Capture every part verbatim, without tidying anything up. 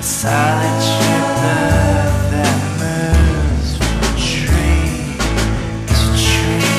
silent shipper that moves from tree to tree.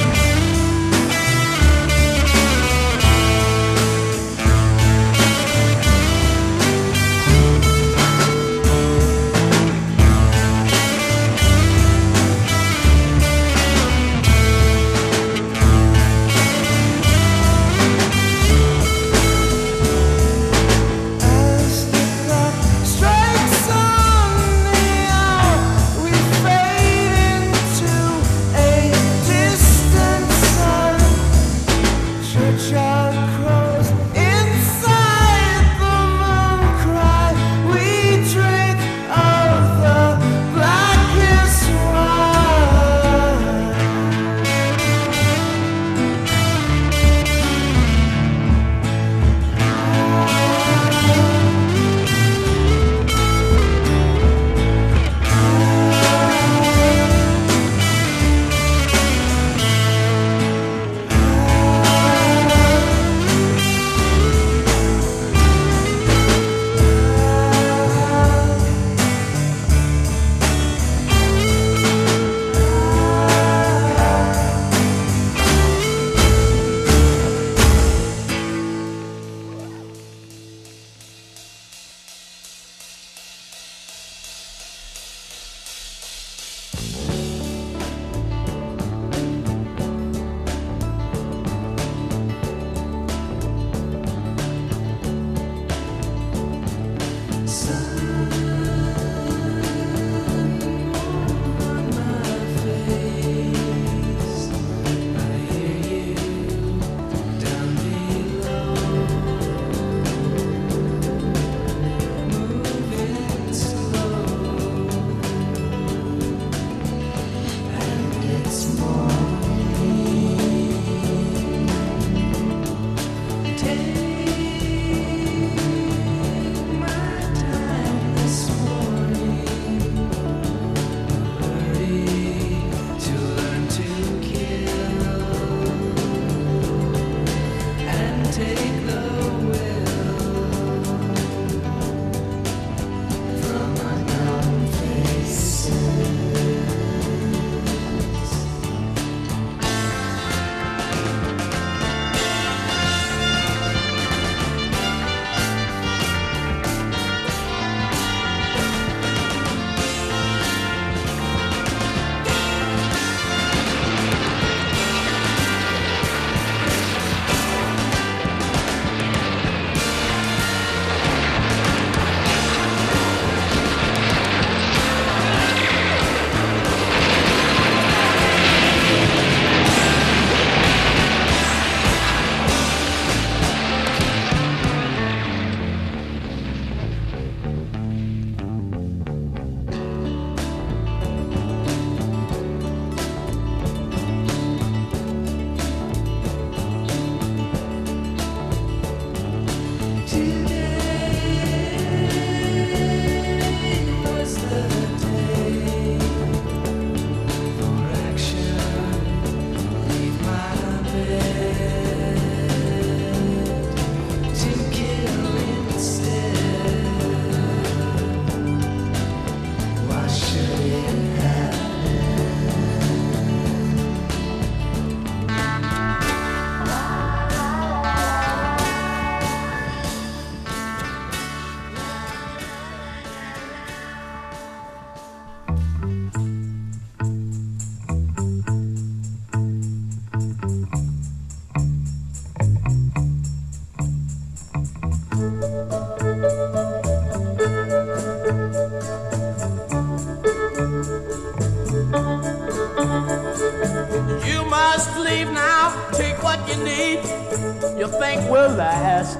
You think will last,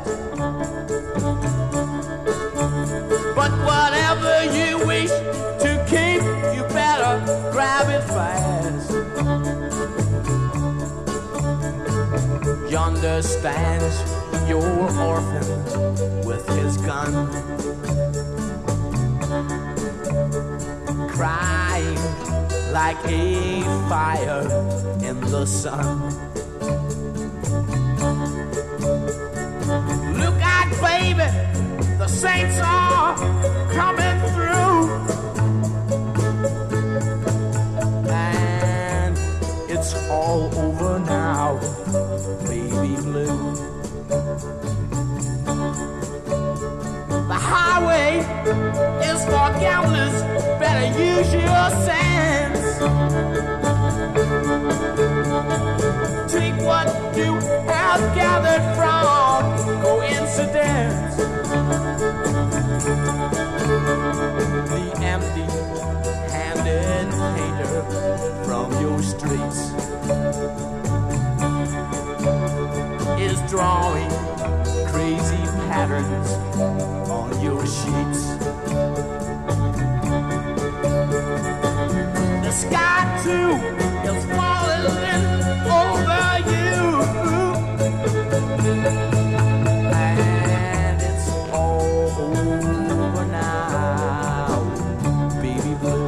but whatever you wish to keep, you better grab it fast. Yonder stands your orphan with his gun, crying like a fire in the sun. Look out, baby, the saints are gamblers better use your sense. Take what you have gathered from coincidence. The empty-handed painter from your streets is drawing crazy patterns on your sheets. The sky too is falling over you, and it's all over now, baby blue.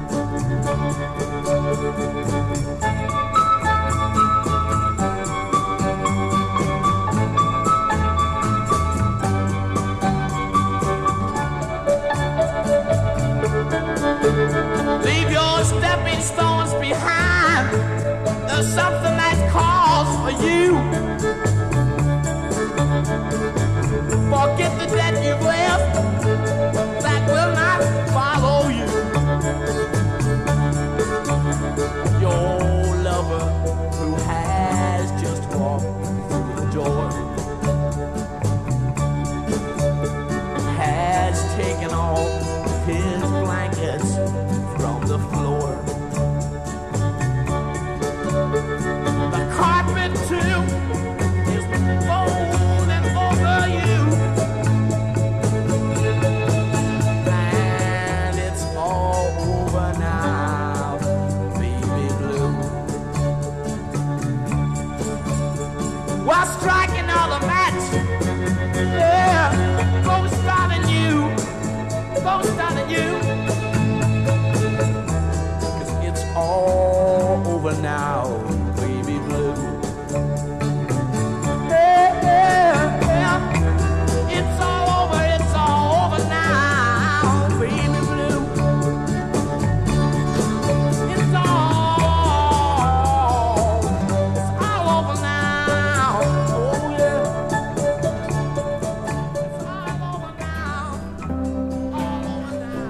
Leave your stepping stones behind. There's something that calls for you. Forget the debt you've left that will not follow you. Your lover who has just walked through the door has taken off his blankets from the floor. The carpet too is folding over you, and it's all over now, baby blue. While striking all the match, yeah, ghost starting you, ghost starting you. All over now, baby blue. Yeah, yeah, yeah. It's all over, it's all over now, baby blue. It's all, it's all over now. Oh yeah. It's all over now. All over now.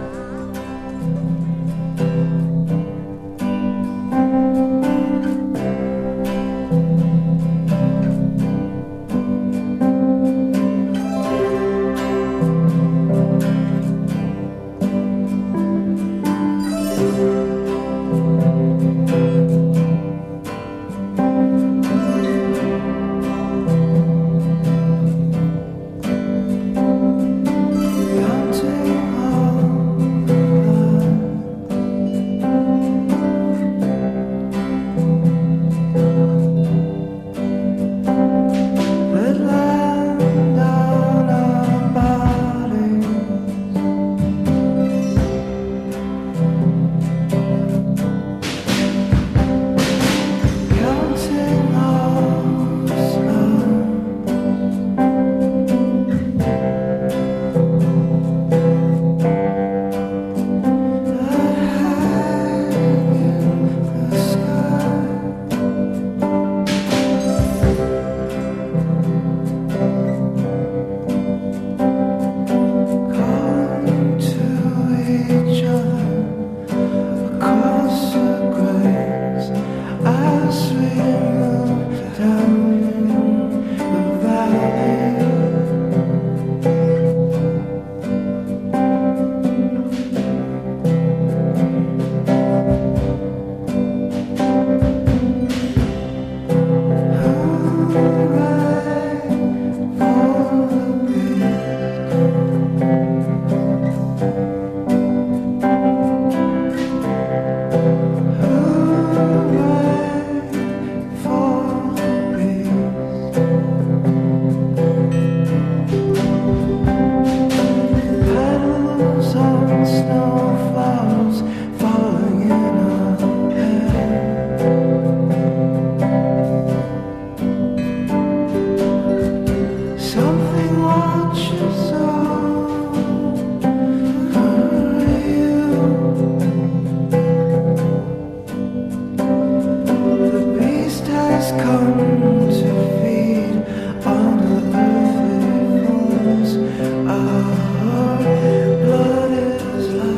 Blood is like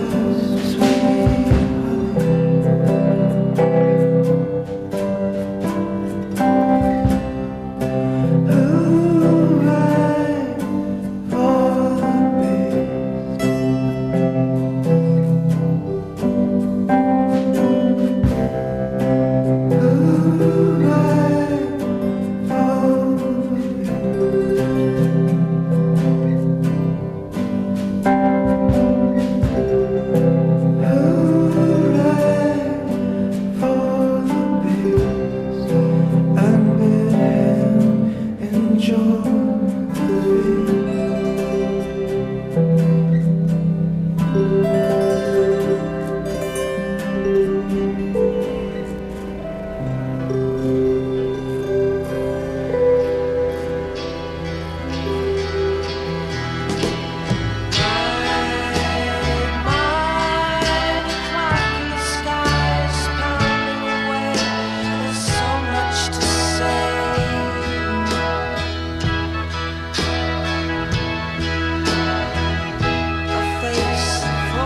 Face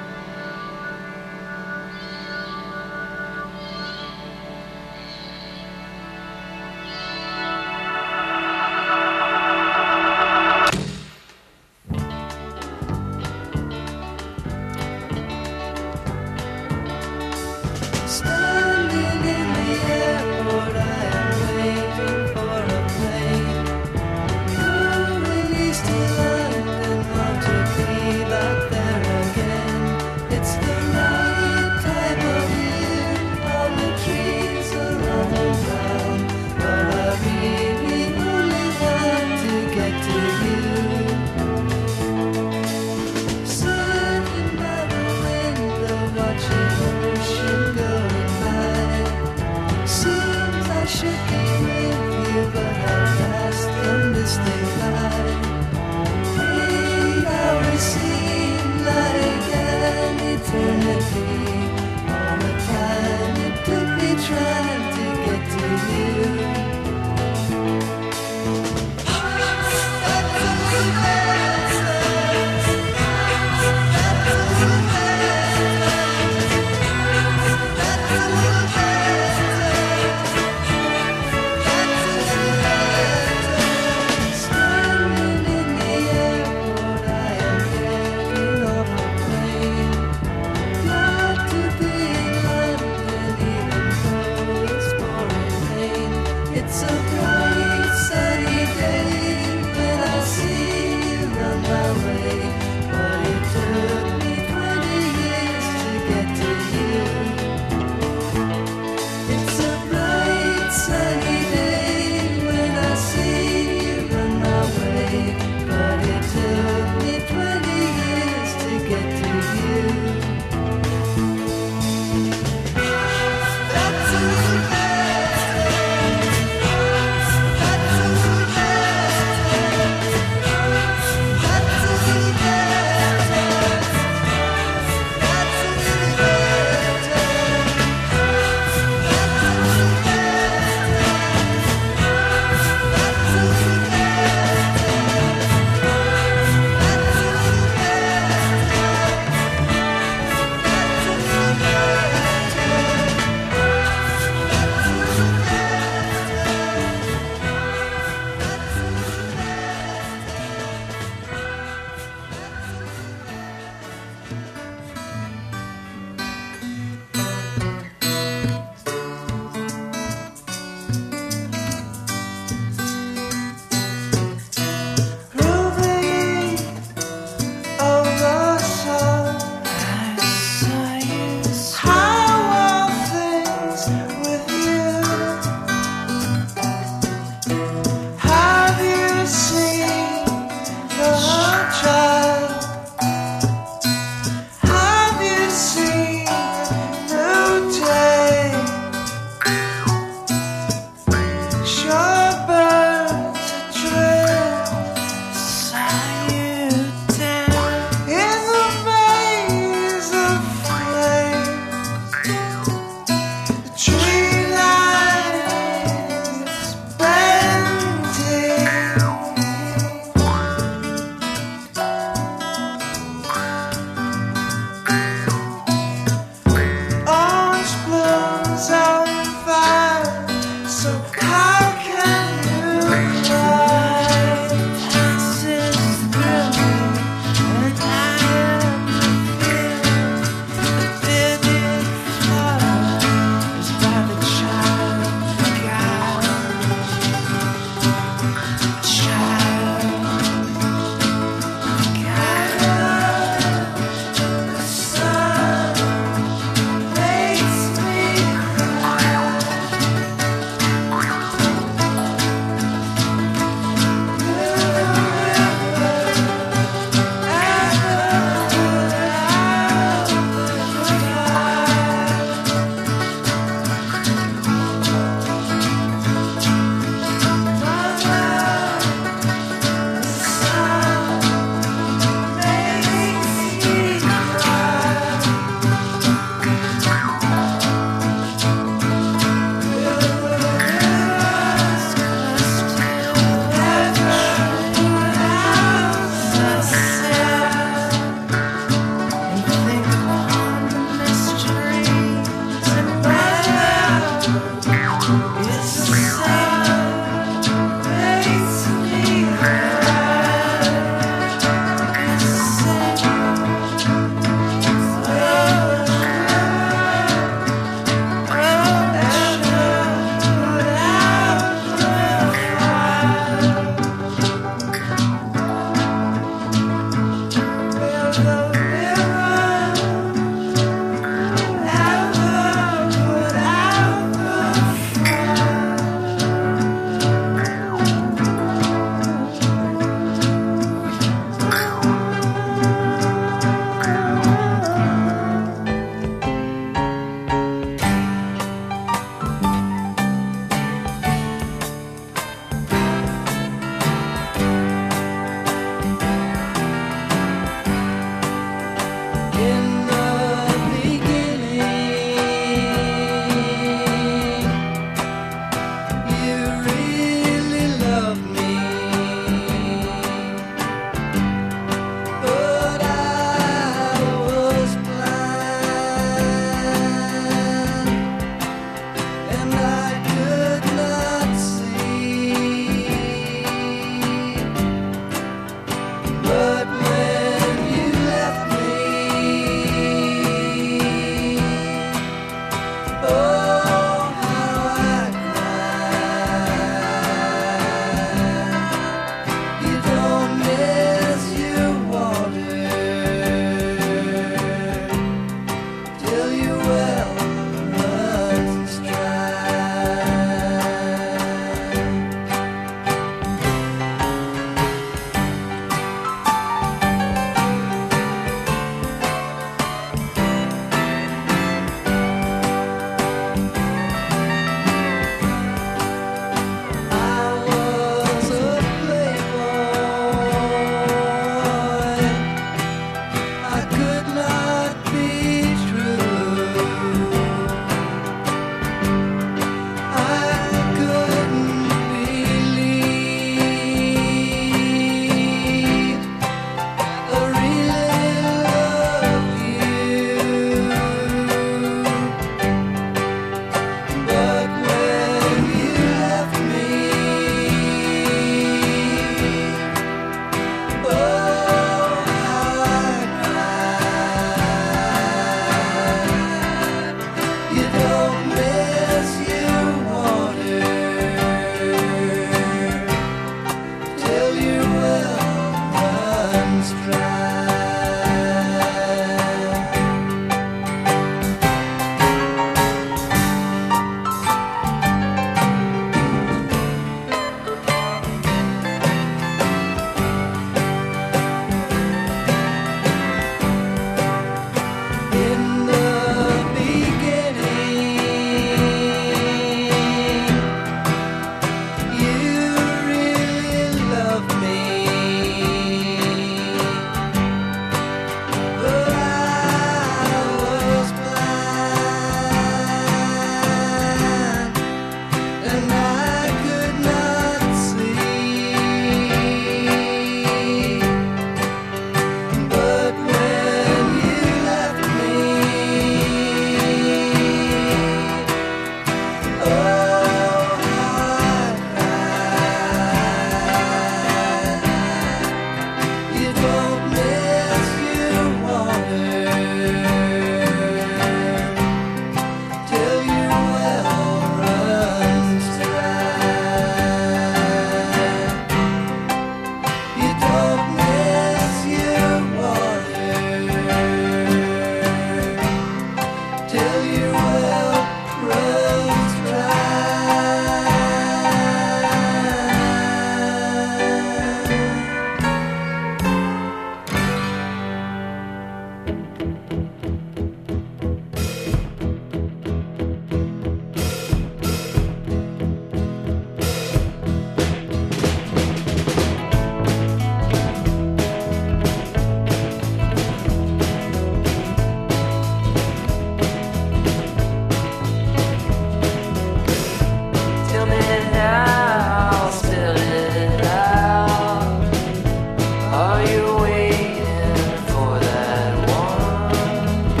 Tell me now, spell it out. Are you waiting for that one?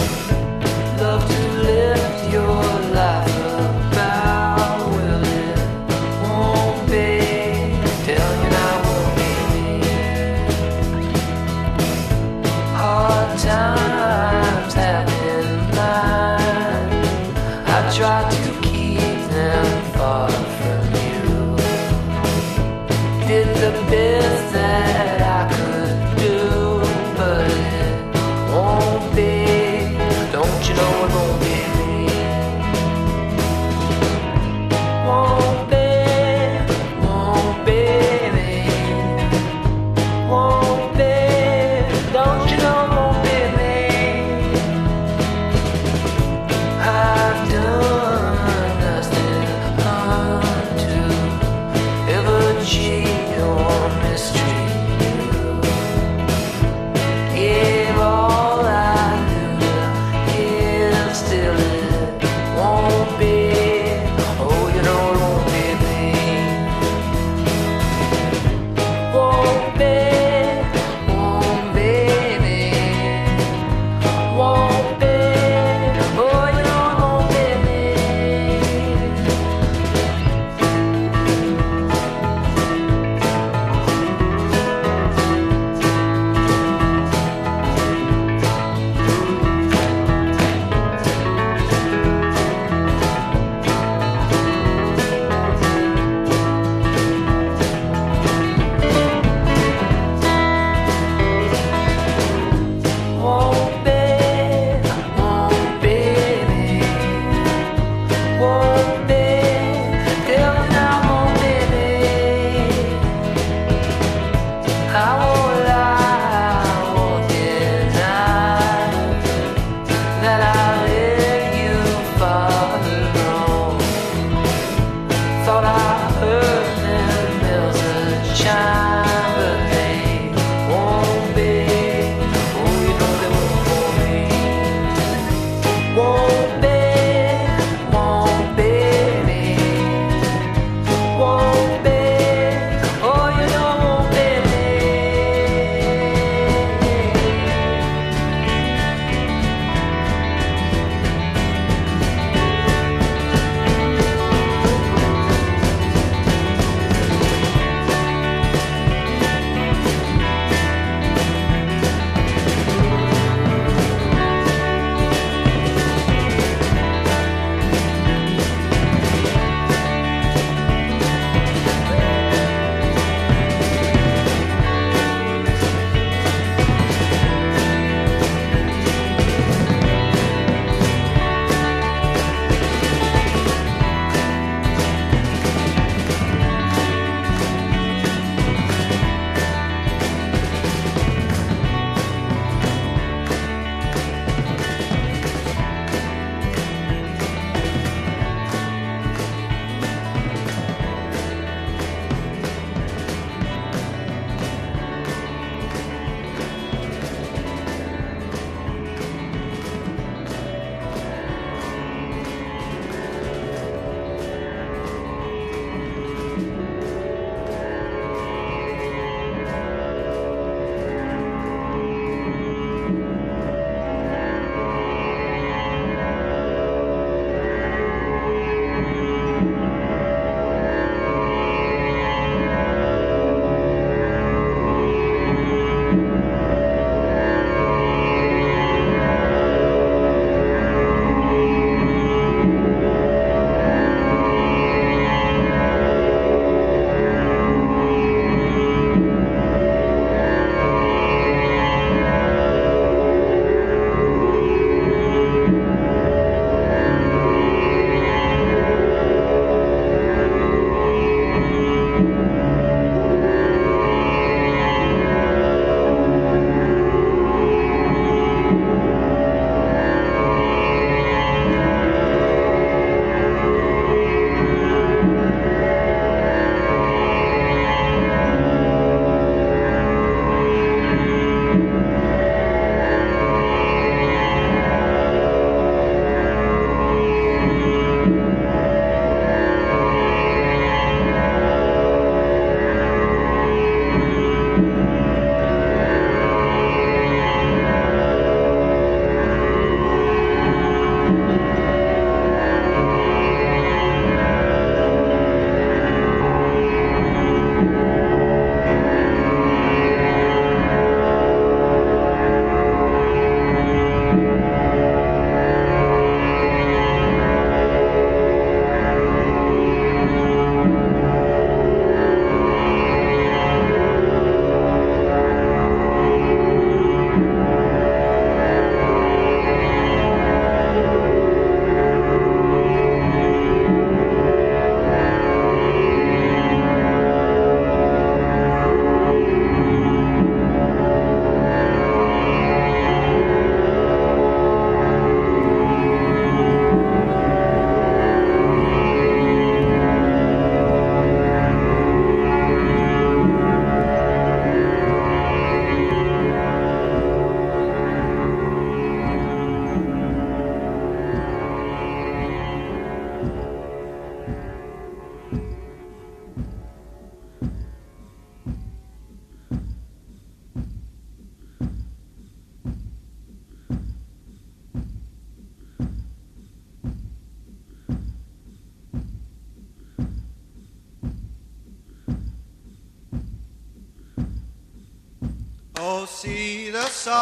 Oh, see the sun,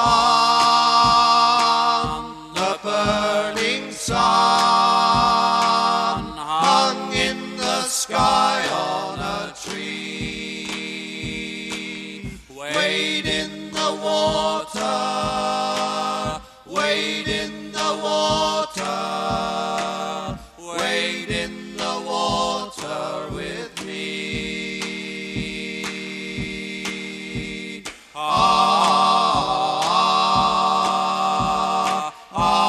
the burning sun, hung in the sky on a tree. Wade in the water, wade in the water, wade in the water with me. Ah,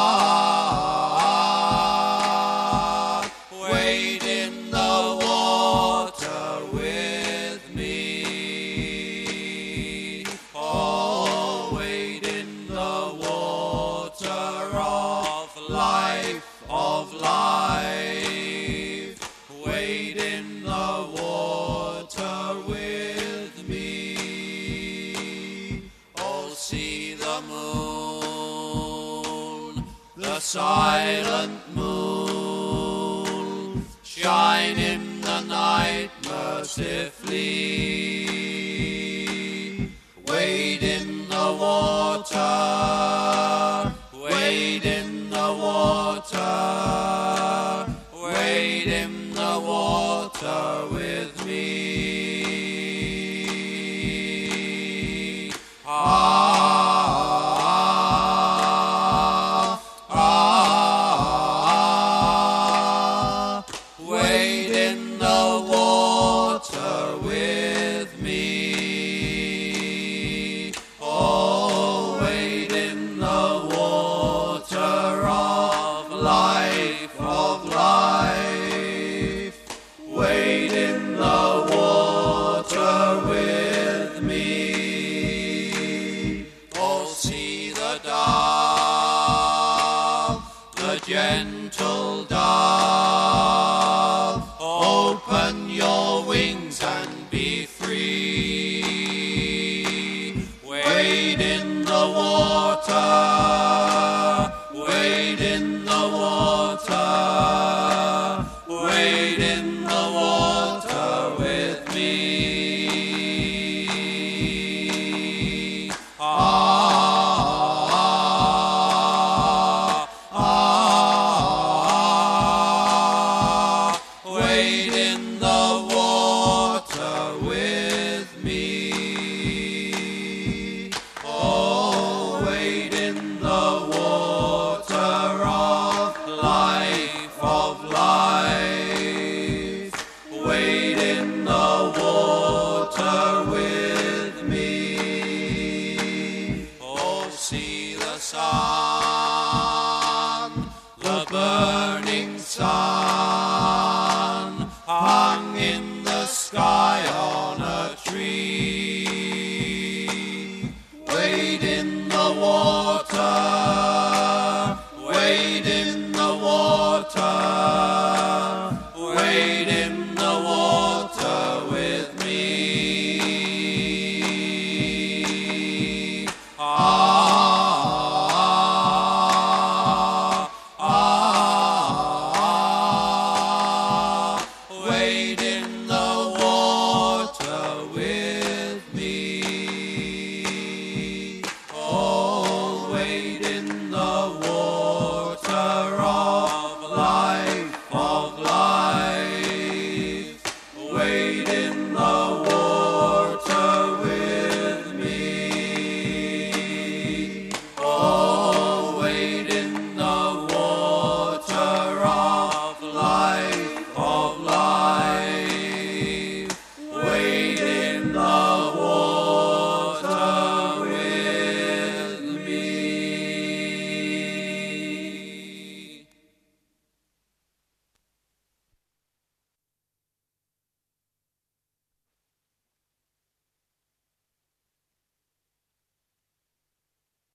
ah, ah, wade in the water with me. Oh, wade in the water of life, of life. Wade in the water with me. Oh, see the moon, the silent moon, shine in the night mercifully. Wade in the water, wade in the water, wade in the water with me. Ah, ah, ah, wade in the water with me. Oh, wade in the water of life, of life. Wade in the water with me. Oh, see the dove, the gentle dove. Open your wings and be free. Wade in the water, wade in the water, wade in the water with me. Ah, ah, wade in the water with me. Oh, wade in the water of life, of life. Wade in the water with me. Oh, see the sun, the burning sun, hung in the sky on a tree. Wade in the water, wade in the water, wade in the water with me. Ah, ah, wade in the water with me. Oh, wade in the water.